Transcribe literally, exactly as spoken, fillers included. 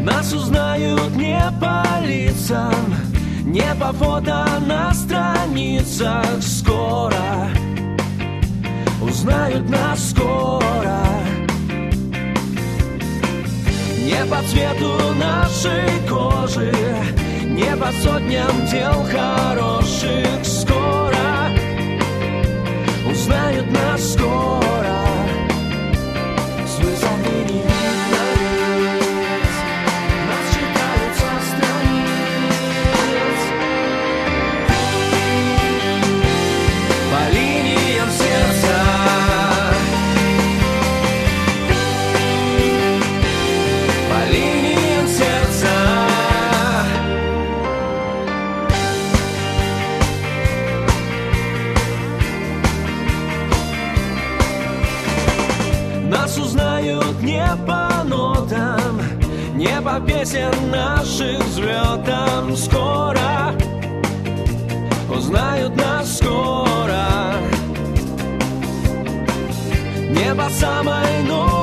Нас узнают не по лицам, не по фото на страницах. Скоро узнают нас, скоро. Не по цвету нашей кожи, не по сотням дел хороших. Скоро узнают нас, скоро. С высоты не видно лиц, нас читают со страниц. По линиям сердца, по линиям сердца. Нас узнают не по нотам, не по песен наших взлетам. Скоро узнают нас, скоро. Не по самой новой